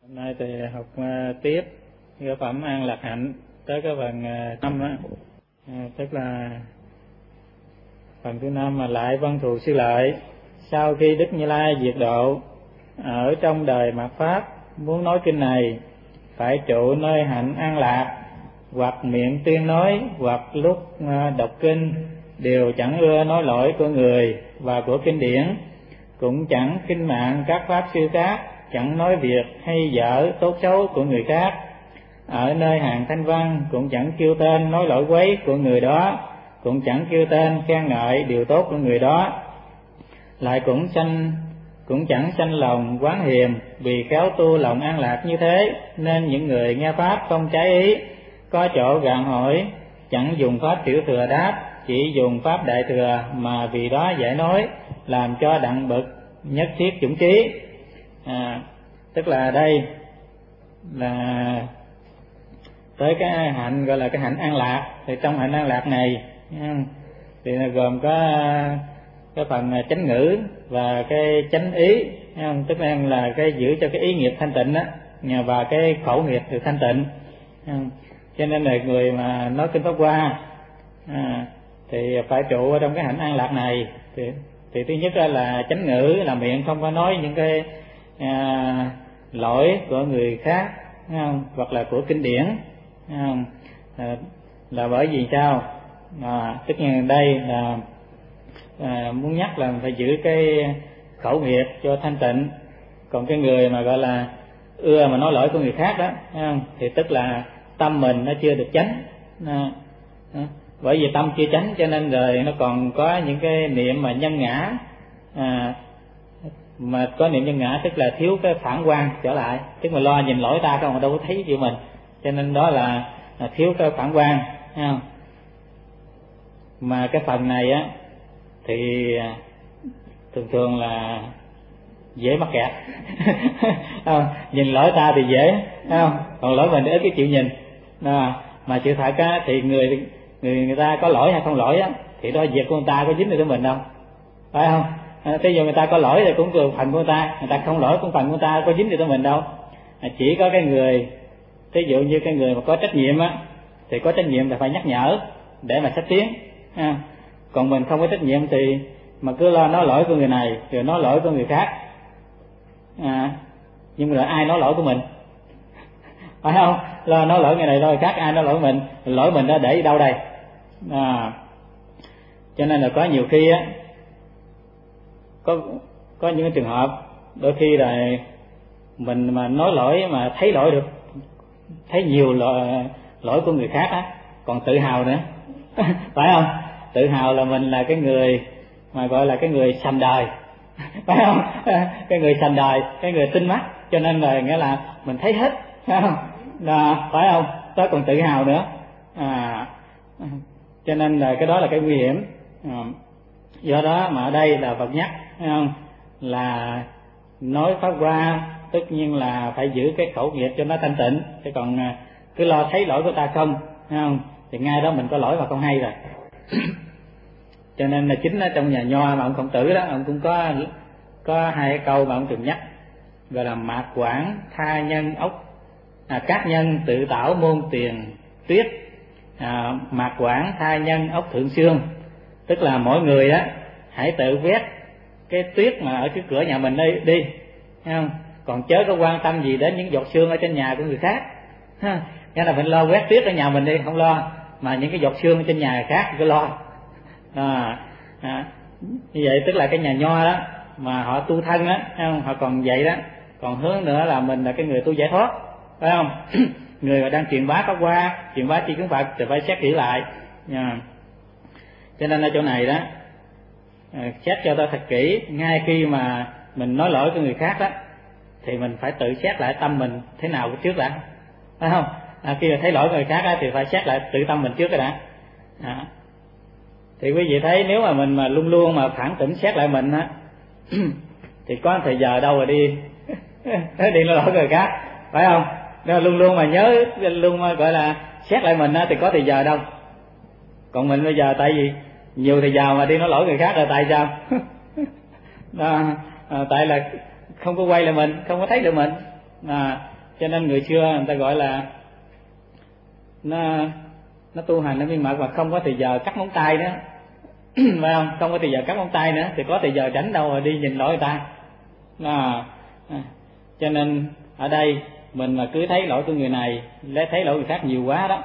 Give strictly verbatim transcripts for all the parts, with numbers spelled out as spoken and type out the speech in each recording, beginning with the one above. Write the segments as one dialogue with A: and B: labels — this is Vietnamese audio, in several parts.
A: Hôm nay thì học uh, tiếp cái phẩm An Lạc Hạnh tới cái phần uh, năm á, uh, tức là phần thứ năm mà lại văn thù sư lợi. Sau khi Đức Như Lai diệt độ, ở trong đời mạt pháp muốn nói kinh này phải trụ nơi hạnh an lạc, hoặc miệng tuyên nói, hoặc lúc uh, đọc kinh đều chẳng ưa nói lỗi của người và của kinh điển, cũng chẳng khinh mạng các pháp sư khác, chẳng nói việc hay dở tốt xấu của người khác. Ở nơi hàng thanh văn cũng chẳng kêu tên nói lỗi quấy của người đó, cũng chẳng kêu tên khen ngợi điều tốt của người đó. Lại cũng sanh cũng chẳng sanh lòng quán hiềm, vì khéo tu lòng an lạc như thế, nên những người nghe pháp không trái ý, có chỗ gạn hỏi, chẳng dùng pháp tiểu thừa đáp, chỉ dùng pháp đại thừa, mà vì đó giải nói, làm cho đặng bậc nhất thiết chủng trí. À, tức là đây là tới cái hạnh gọi là cái hạnh an lạc. Thì trong hạnh an lạc này thì gồm có cái phần chánh ngữ và cái chánh ý, tức là cái giữ cho cái ý nghiệp thanh tịnh đó, và cái khẩu nghiệp được thanh tịnh. Cho nên là người mà nói kinh Pháp Hoa à, thì phải trụ ở trong cái hạnh an lạc này. Thì, thì thứ nhất là chánh ngữ, là miệng không có nói những cái à, lỗi của người khác, không? Hoặc là của kinh điển, không? À, là bởi vì sao? À, tất nhiên đây là à, muốn nhắc là phải giữ cái khẩu nghiệp cho thanh tịnh. Còn cái người mà gọi là ưa mà nói lỗi của người khác đó, không? Thì tức là tâm mình nó chưa được chánh. À, à, bởi vì tâm chưa chánh cho nên rồi nó còn có những cái niệm mà nhân ngã. À, mà có niệm nhân ngã tức là thiếu cái phản quan trở lại, tức là lo nhìn lỗi ta không mà đâu có thấy chịu mình, cho nên đó là, là thiếu cái phản quan, không? Mà cái phần này á thì thường thường là dễ mắc kẹt. Không? Nhìn lỗi ta thì dễ, không? Còn lỗi mình ít cái chịu nhìn. À, mà sự thật á thì người người người ta có lỗi hay không lỗi á thì đó việc của người ta có dính được tới mình đâu, phải không? À, thế giờ người ta có lỗi thì cũng được phần của người ta, người ta không lỗi cũng phần của người ta, có dính được tới mình đâu. À, chỉ có cái người, ví dụ như cái người mà có trách nhiệm á thì có trách nhiệm là phải nhắc nhở để mà sách tiến. À, còn mình không có trách nhiệm thì mà cứ lo nói lỗi của người này rồi nói lỗi của người khác. À, nhưng mà ai nói lỗi của mình, phải không? Lo nói lỗi người này nói khác, ai nói lỗi mình, lỗi mình đó để đâu đây? À, cho nên là có nhiều khi á có có những cái trường hợp đôi khi là mình mà nói lỗi mà thấy lỗi được, thấy nhiều lỗi, lỗi của người khác á, còn tự hào nữa. Phải không? Tự hào là mình là cái người mà gọi là cái người sành đời. Phải không? Cái người sành đời, cái người tinh mắt, cho nên là nghĩa là mình thấy hết. Phải không? Là, phải không? Đó còn tự hào nữa. À, cho nên là cái đó là cái nguy hiểm. À, do đó mà ở đây là Phật nhắc, thấy không? Là nói Pháp Hoa tất nhiên là phải giữ cái khẩu nghiệp cho nó thanh tịnh, chứ còn cứ lo thấy lỗi của ta không, thấy không? Thì ngay đó mình có lỗi mà không hay rồi. Cho nên là chính ở trong nhà Nho mà ông Khổng Tử đó, ông cũng có có hai cái câu mà ông thường nhắc, gọi là mạt quảng tha nhân ốc, à, các nhân tự tảo môn tiền tuyết, à, mạt quảng tha nhân ốc thượng xương. Tức là mỗi người á hãy tự quét cái tuyết mà ở trước cửa nhà mình đi đi, thấy không? Còn chớ có quan tâm gì đến những giọt sương ở trên nhà của người khác. Ha, nghĩa là mình lo quét tuyết ở nhà mình đi, không lo, mà những cái giọt sương trên nhà người khác cứ lo. À, à, như vậy tức là cái nhà Nho đó mà họ tu thân đó, thấy không? Họ còn vậy đó, còn hướng nữa là mình là cái người tu giải thoát, phải không? Người mà đang truyền bá Pháp Hoa, truyền bá chi kiến Phật thì phải xét kỹ lại. À, cho nên ở chỗ này đó, à, xét cho ta thật kỹ. Ngay khi mà mình nói lỗi của người khác đó thì mình phải tự xét lại tâm mình thế nào trước đã, phải không? À, khi mà thấy lỗi của người khác đó, thì phải xét lại tự tâm mình trước cái đã. À, thì quý vị thấy nếu mà mình mà luôn luôn mà phản tỉnh xét lại mình á thì có thời giờ đâu mà đi đi nói lỗi người khác, phải không? Nên luôn luôn mà nhớ, luôn gọi là xét lại mình á thì có thời giờ đâu. Còn mình bây giờ tại vì nhiều thời giờ mà đi nói lỗi người khác là tại sao? Đó, à, tại là không có quay lại mình, không có thấy được mình. À, cho nên người xưa người ta gọi là nó nó tu hành nó miên mật mà không có thời giờ cắt móng tay nữa. Phải không? Không có thời giờ cắt móng tay nữa thì có thời giờ rảnh đâu mà đi nhìn lỗi người ta. À, à, cho nên ở đây mình mà cứ thấy lỗi của người này, lấy thấy lỗi người khác nhiều quá đó,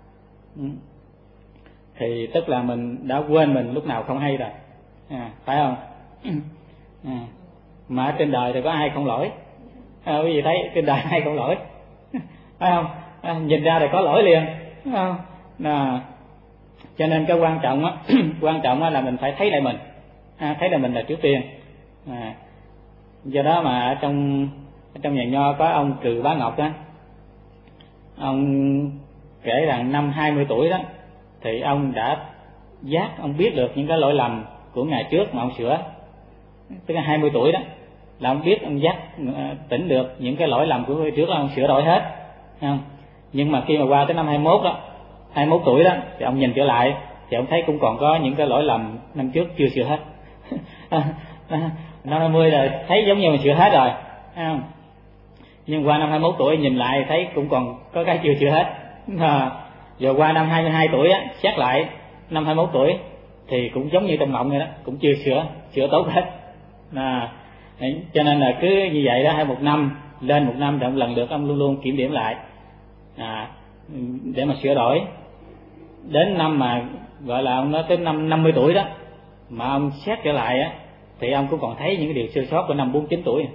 A: thì tức là mình đã quên mình lúc nào không hay rồi. À, phải không? À, mà ở trên đời thì có ai không lỗi? À, quý vị thấy trên đời ai không lỗi? Phải không? À, nhìn ra thì có lỗi liền. Phải không? À, cho nên cái quan trọng á, quan trọng á là mình phải thấy lại mình, à, thấy lại mình là trước tiên. À, do đó mà ở trong ở trong nhà Nho có ông Trừ Bá Ngọc á, ông kể rằng năm hai mươi tuổi đó thì ông đã giác, ông biết được những cái lỗi lầm của ngày trước mà ông sửa. Tức là hai mươi tuổi đó là ông biết, ông giác tỉnh được những cái lỗi lầm của ngày trước là ông sửa đổi hết, không? Nhưng mà khi mà qua tới năm hai mươi mốt đó, hai mươi mốt tuổi đó thì ông nhìn trở lại thì ông thấy cũng còn có những cái lỗi lầm năm trước chưa sửa hết. Năm hai mươi rồi thấy giống như mình sửa hết rồi, không? Nhưng qua năm hai mươi mốt tuổi nhìn lại thấy cũng còn có cái chưa sửa hết. À, rồi qua năm hai mươi hai tuổi á, xét lại năm hai mươi mốt tuổi thì cũng giống như trong mộng vậy đó, cũng chưa sửa sửa tốt hết. À, cho nên là cứ như vậy đó, hay một năm lên một năm thì ông lần được ông luôn luôn kiểm điểm lại, à, để mà sửa đổi. Đến năm mà gọi là ông nói tới năm năm mươi tuổi đó mà ông xét trở lại á thì ông cũng còn thấy những cái điều sơ sót của năm bốn mươi chín tuổi.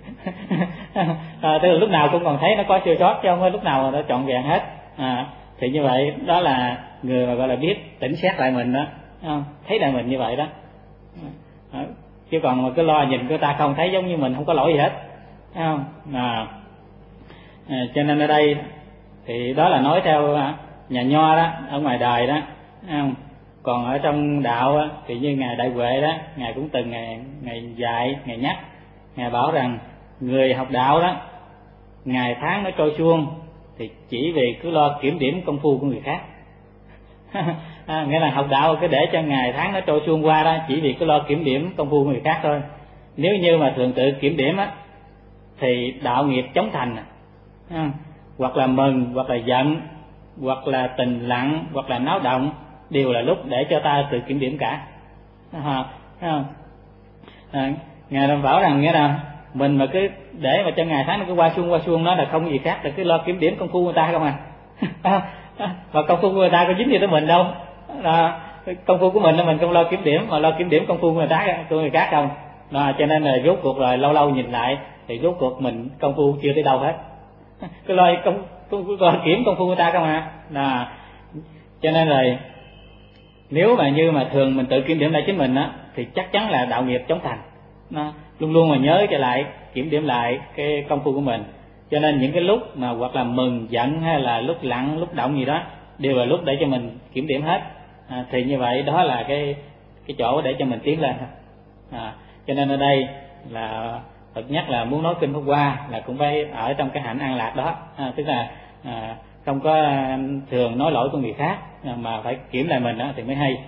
A: À, tức là lúc nào cũng còn thấy nó có sơ sót chứ không phải lúc nào nó trọn vẹn hết. À, thì như vậy đó là người mà gọi là biết tỉnh xét lại mình đó, không? Thấy lại mình như vậy đó. À, chứ còn mà cứ lo nhìn người ta không thấy giống như mình không có lỗi gì hết, không? À, à, cho nên ở đây thì đó là nói theo nhà Nho đó, ở ngoài đời đó, không? Còn ở trong đạo á, thì như ngài Đại Huệ đó, ngài cũng từng ngày ngày dạy, ngài nhắc, ngài bảo rằng người học đạo đó, ngày tháng nó trôi suông thì chỉ vì cứ lo kiểm điểm công phu của người khác. À, nghĩa là học đạo cứ để cho ngày tháng nó trôi suông qua đó, chỉ vì cứ lo kiểm điểm công phu của người khác thôi. Nếu như mà thường tự kiểm điểm á thì đạo nghiệp chóng thành, à, hoặc là mừng, hoặc là giận, hoặc là tình lặng, hoặc là náo động, đều là lúc để cho ta tự kiểm điểm cả. À, à, à, ngài bảo rằng nghĩa là mình mà cứ để mà cho ngày tháng nó cứ qua suông qua suông đó là không gì khác là cứ lo kiểm điểm công phu người ta không à. À, à, và công phu của người ta có dính gì tới mình đâu. À, công phu của mình là mình không lo kiểm điểm, mà lo kiểm điểm công phu của người ta, của người khác không. À, cho nên là rốt cuộc rồi lâu lâu nhìn lại thì rốt cuộc mình công phu chưa tới đâu hết. Cứ lo công, công, lo kiểm công phu người ta không à. À, cho nên là nếu mà như mà thường mình tự kiểm điểm lại chính mình á thì chắc chắn là đạo nghiệp chóng thành. Nó luôn luôn mà nhớ trở lại, kiểm điểm lại cái công phu của mình. Cho nên những cái lúc mà hoặc là mừng, giận hay là lúc lặng, lúc động gì đó đều là lúc để cho mình kiểm điểm hết. À, thì như vậy đó là cái cái chỗ để cho mình tiến lên. À, cho nên ở đây là Phật nhắc là muốn nói kinh Pháp Hoa là cũng phải ở trong cái hạnh an lạc đó. À, tức là à, không có thường nói lỗi của người khác mà phải kiểm lại mình đó thì mới hay.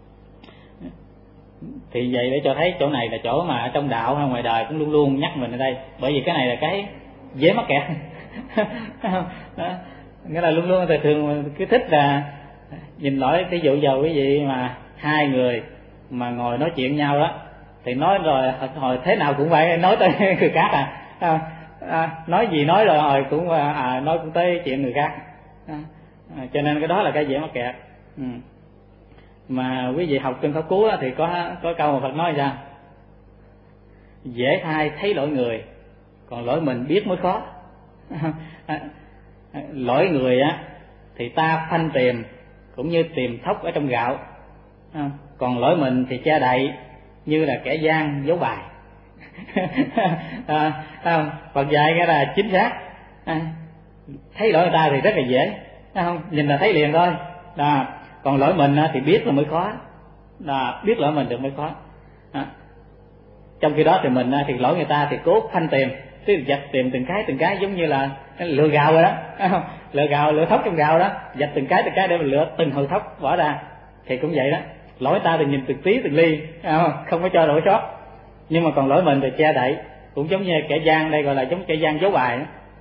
A: Thì vậy để cho thấy chỗ này là chỗ mà ở trong đạo hay ngoài đời cũng luôn luôn nhắc mình ở đây, bởi vì cái này là cái dễ mắc kẹt. Đó. Nghĩa là luôn luôn thì thường cứ thích là nhìn lỗi, ví dụ giờ quý vị mà hai người mà ngồi nói chuyện nhau đó thì nói rồi hồi thế nào cũng phải nói tới người khác à, à, à nói gì nói rồi hồi cũng à, nói cũng tới chuyện người khác. À, à, cho nên cái đó là cái dễ mắc kẹt. Ừ. Mà quý vị học kinh Pháp Cú thì có có câu mà Phật nói ra: dễ thay thấy lỗi người, còn lỗi mình biết mới khó. À, lỗi người á thì ta phanh tìm cũng như tìm thóc ở trong gạo, à, còn lỗi mình thì che đậy như là kẻ gian giấu bài. À, à, Phật dạy cái là chính xác. À, thấy lỗi người ta thì rất là dễ, không? Nhìn là thấy liền thôi. À, còn lỗi mình thì biết là mới khó. À, biết lỗi mình được mới khó. À, trong khi đó thì mình thì lỗi người ta thì cố phanh tìm, tức là dạch tìm từng cái từng cái giống như là lựa gạo rồi đó, lựa gạo lựa thóc trong gạo đó, dạch từng cái từng cái để mình lựa từng hồi thóc bỏ ra. Thì cũng vậy đó, lỗi ta thì nhìn từng tí từng ly, không có cho lỗi sót, nhưng mà còn lỗi mình thì che đậy, cũng giống như kẻ gian đây, gọi là giống kẻ gian giấu bài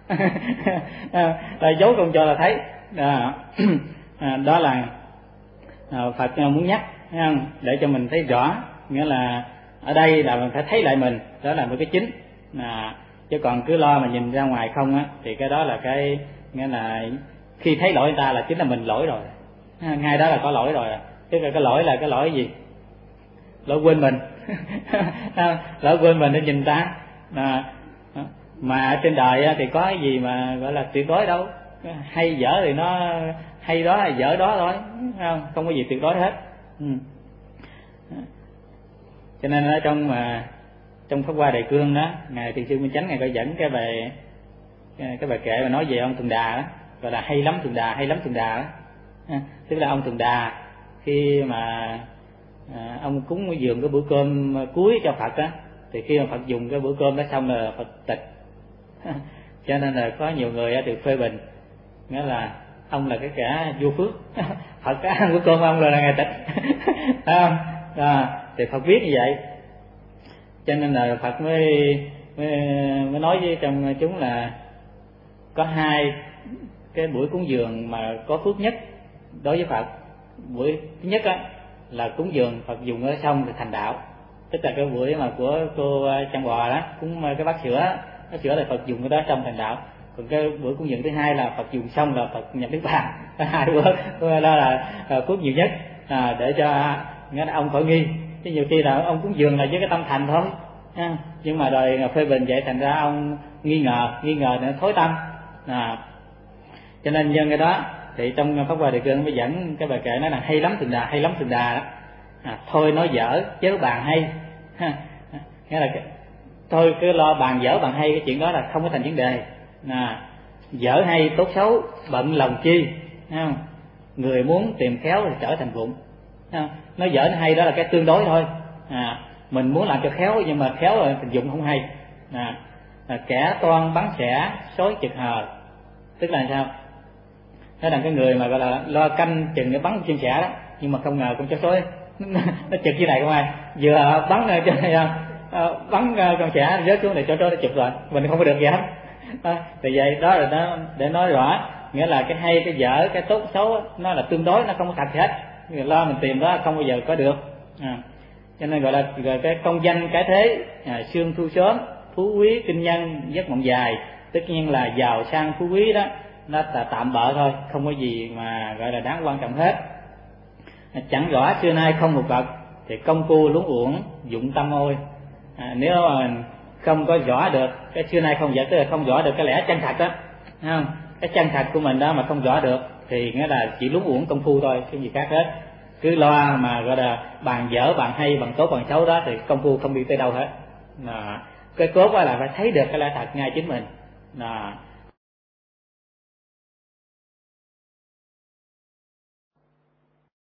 A: là giấu không cho là thấy. À, đó là Phật muốn nhắc để cho mình thấy rõ, nghĩa là ở đây là mình phải thấy lại mình, đó là một cái chính. À, chứ còn cứ lo mà nhìn ra ngoài không á thì cái đó là cái, nghĩa là khi thấy lỗi người ta là chính là mình lỗi rồi, ngay đó là có lỗi rồi. Tức là cái lỗi là cái lỗi gì? Lỗi quên mình lỗi quên mình để nhìn ta. À, mà ở trên đời thì có cái gì mà gọi là tuyệt đối đâu, hay dở thì nó hay đó hay dở đó thôi, không không có gì tuyệt đối hết. Ừ. Cho nên ở trong mà trong Pháp Hoa Đề Cương đó, ngài Thiền sư Minh Chánh ngài có dẫn cái bài cái bài kệ mà nói về ông Thượng Đà đó, gọi là hay lắm Thượng Đà, hay lắm Thượng Đà đó. À, tức là ông Thượng Đà khi mà à, ông cúng dường cái bữa cơm cuối cho Phật á, thì khi mà Phật dùng cái bữa cơm đó xong là Phật tịch. Cho nên là có nhiều người được phê bình, nghĩa là ông là cái kẻ vua phước Phật cái ăn bữa cơm ông là, là ngày tịch. À, à, thì Phật biết như vậy, cho nên là Phật mới mới, mới nói với trong chúng là có hai cái buổi cúng dường mà có phước nhất đối với Phật. Buổi thứ nhất á là cúng dường Phật dùng ở xong thì thành đạo, tức là cái buổi mà của cô Trăng Bò đó, cúng cái bát sữa, bát sữa là Phật dùng cái đó xong thành đạo. Còn cái bữa cúng dường thứ hai là Phật dùng xong là Phật nhập niết bàn. Hai bữa đó là phước nhiều nhất, à, để cho nghĩa là ông khỏi nghi. Chứ nhiều khi là ông cúng dường là với cái tâm thành thôi, à, nhưng mà đời phê bình vậy thành ra ông nghi ngờ, nghi ngờ để thối tâm. À, cho nên nhân cái đó thì trong Pháp Hoa Đề Cương mới dẫn cái bài kệ nói là hay lắm Thượng Đà, hay lắm Thượng Đà đó. À, thôi nói dở chớ bàn hay, ha, nghĩa là cái, thôi cứ lo bàn dở bàn hay, cái chuyện đó là không có thành vấn đề. À, dở hay tốt xấu bận lòng chi, không? Người muốn tìm khéo thì trở thành vụng. Nói dở nó hay đó là cái tương đối thôi. À, mình muốn làm cho khéo nhưng mà khéo rồi thành dụng không hay. À, à, kẻ toan bắn xẻ sói chực hờ, tức là sao? Đó là cái người mà gọi là lo canh chừng để bắn chim sẻ đó, nhưng mà không ngờ con chó sói nó chực như này không ai, vừa bắn cho này bắn con sẻ rớt xuống để cho nó chụp rồi, mình không có được gì hết. À, thì vậy đó là nó để nói rõ, nghĩa là cái hay cái dở cái tốt xấu nó là tương đối, nó không có thật hết. Người lo mình tìm đó không bao giờ có được. À, cho nên gọi là gọi cái công danh cái thế, à, sương thu sớm, phú quý kinh nhân giấc mộng dài, tất nhiên là giàu sang phú quý đó nó là tạm bợ thôi, không có gì mà gọi là đáng quan trọng hết. À, chẳng rõ xưa nay không một vật thì công phu luống uổng dụng tâm ôi. À, nếu mà không có rõ được cái xưa nay không vật, tức là không rõ được cái lẽ chân thật đó, không? Cái chân thật của mình đó mà không rõ được thì nghĩa là chỉ luống uổng công phu thôi, cái gì khác hết. Cứ lo mà gọi là bàn dở bàn hay, bàn tốt bàn xấu đó thì công phu không đi tới đâu hết. À, cái cốt là phải thấy được cái lẽ thật ngay chính mình. À,